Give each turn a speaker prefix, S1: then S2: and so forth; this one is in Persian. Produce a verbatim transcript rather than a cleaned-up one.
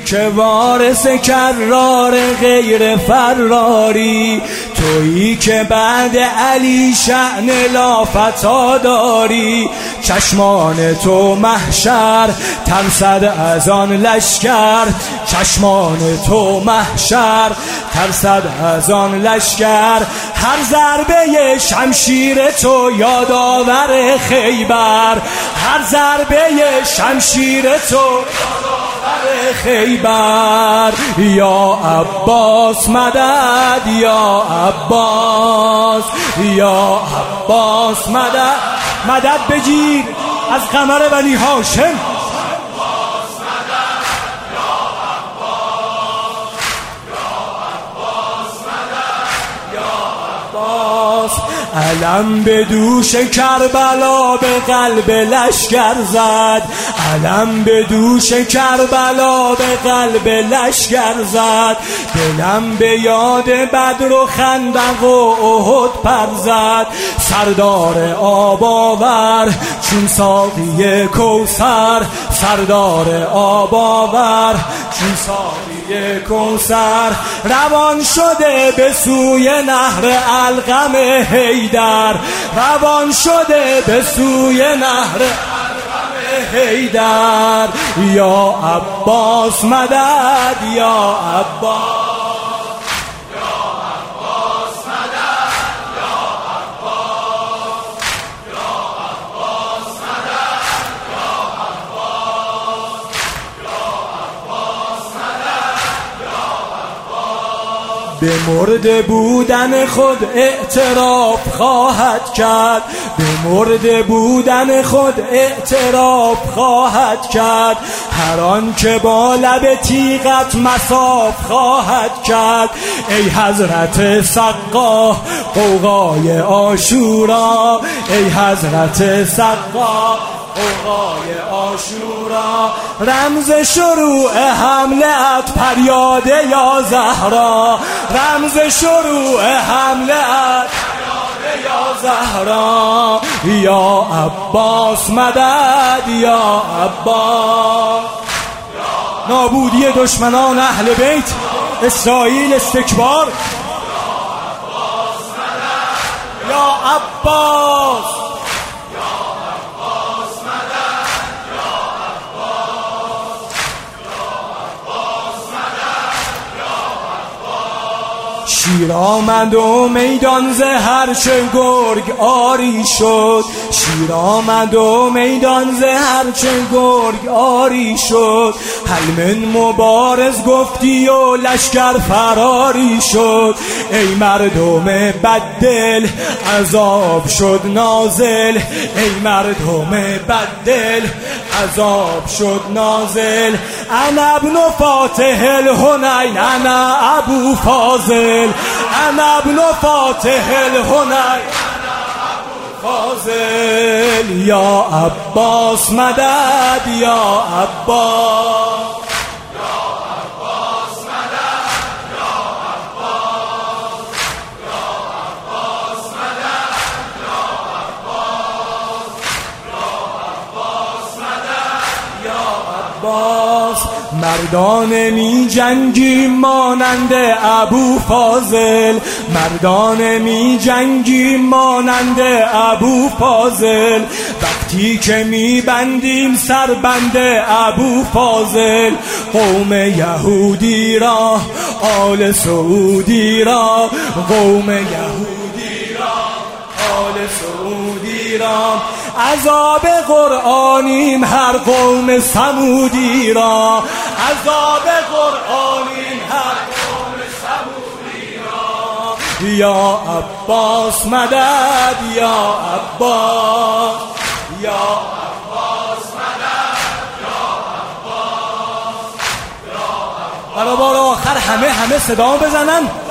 S1: که وارث کرار غیر فراری، تویی که بعد علی شأن لافتا داری. چشمان تو محشر ترسد از آن لشکر، چشمان تو محشر ترسد از آن لشکر. هر ضربه شمشیر تو یادآور خیبر، هر ضربه شمشیر تو یادآور خیبر. یا عباس مدد، یا عباس، یا عباس مدد. مدد بگیر از قمر بنی هاشم. علم به دوش کربلا به قلب لشکر زد، علم به دوش کربلا به قلب لشکر زد. دلم به یاد بدر و خندق و احد پر زد. سردار آب آور چون ساقی کوثر، سردار آب آور چون ساقی کوثر. روان شده به سوی نهر القم حیدر، روان شده به سوی نهر القم حیدر. یا عباس مدد، یا عباس، یا عباس مدد، یا عباس، یا عباس مدد، یا عباس، یا عباس مدد، یا عباس. به مرده بودن خود اعتراف خواهد کرد، به مرده بودن خود اعتراف خواهد کرد. هر آن که با لب تیغت مصاف خواهد کرد. ای حضرت سقا غوغای عاشورا، ای حضرت سقا غوغای عاشورا. رمز شروع حملت پریاده یا زهرا، رمز شروع حملت پریاده یا زهرا. یا عباس مدد، یا عباس. نابودی دشمنان اهل بیت، اسرائیل استکبار. یا عباس، شیر آمد و میدان ز هرچه گرگ آری شد، شیر آمد و میدان ز هرچه گرگ آری شد. هل من مبارز گفتی و لشکر فراری شد. ای مردم بددل عذاب شد نازل، ای مردم بددل عذاب شد نازل. انا ابن فاتح الحنین، انا ابو فاضل، انا ابن فاتح الحنین، انا ابو فاضل. یا عباس مدد، یا عباس، یا عباس مدد، یا عباس، یا عباس مدد، یا عباس، یا عباس مدد، یا عباس. مردان می جنگی مانند ابو فاضل، مردان می جنگی مانند ابو فاضل. وقتی که می بندیم سربند ابو فاضل. قوم یهودی را، آل سعودی را، قوم یهودی را، آل سعودی را. عذاب قرآنیم هر قوم ثمودی را، عذاب قرآنیم هر قوم ثمودی را. یا عباس مدد، یا عباس، یا عباس مدد، یا عباس، یا عباس. برابر آخر همه همه صدا بزنن.